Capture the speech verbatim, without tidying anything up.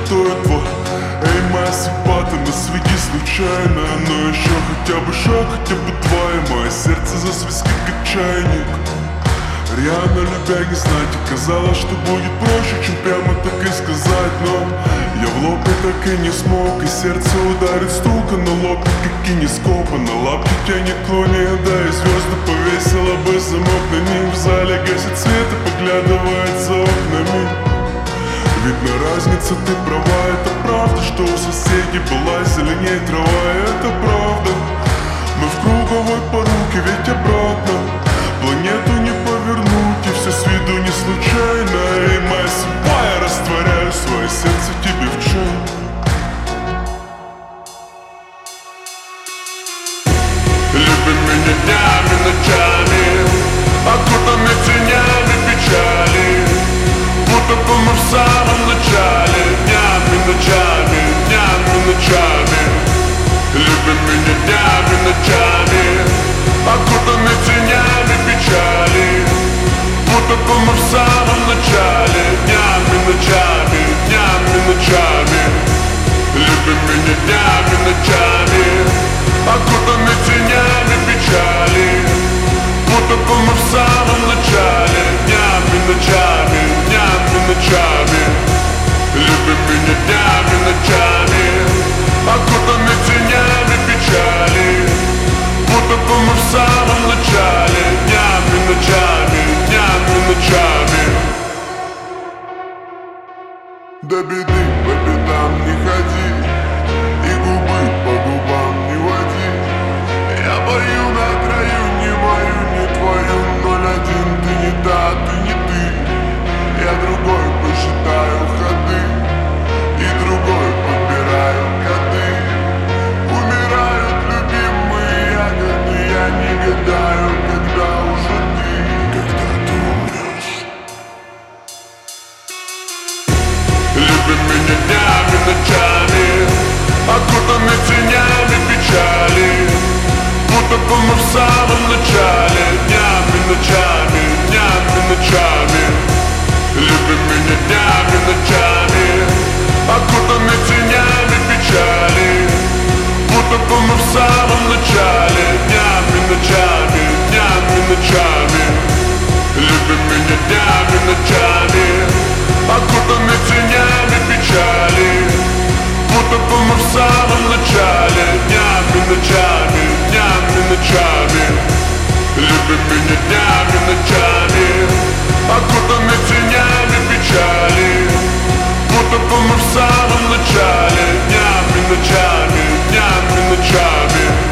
стоит вот. Эй, моя симпата, на сведи случайно, но еще хотя бы шаг, хотя бы твоя. Мое сердце засвистит как чайник. Рьяно любя не знать, и казалось, что будет проще, чем прямо так и сказать. Но я в лоб и так и не смог, и сердце ударит стука на лоб, как кинескопа. На лапке тянет клонья, да и звезды повесила бы замок на них. В зале гасит свет и поглядывает за окнами. Видно разница, ты права, это правда, что у соседей была зеленее трава. И это правда, мы в круговой поруке, ведь обратно планету не повернуть, и все с виду не случайно. И моя судьба, я растворяю свое сердце тебе в чай. Любим меня днями, ночами, окутаны тенями печали, будто бы мы в самом начале. Днями, ночами, днями, ночами. Любим меня днями, ночами, окутаны тенями печали, будто бы мы в самом начале. Днями, ночами, днями, ночами. Любим меня днями, ночами, окутаны тенями печали, будто бы мы в самом начале. Днями, ночами, днями, ночами. Любим меня днями, ночами, окутаны тенями печали, будто бы мы в самом начале. Днями, ночами, днями, ночами. До беды по бедам не ходи, и губы по губам не води. Я бою на краю, не мою, не твою. Ноль один, ты не та, ты не ты. Я другой посчитаю ходы, и другой подбираю коды. Умирают любимые ягоды, я не гадаю, когда уже ты, когда ты умрешь. Любим меня днями, ночами, окутаны тенями печали, будто бы мы в самом начале. Днями, ночами, днями, ночами. Любим меня днями, ночами, окутаны тенями печали, будто бы мы в самом начале. Днями, ночами, днями, ночами. Любим меня днями, ночами, окутаны тенями печали, будто бы мы в самом начале. Днями, ночами, днями, ночами. Любим меня днями, ночами, окутаны тенями печали, будто бы мы в самом начале. Днями, ночами, днями, ночами.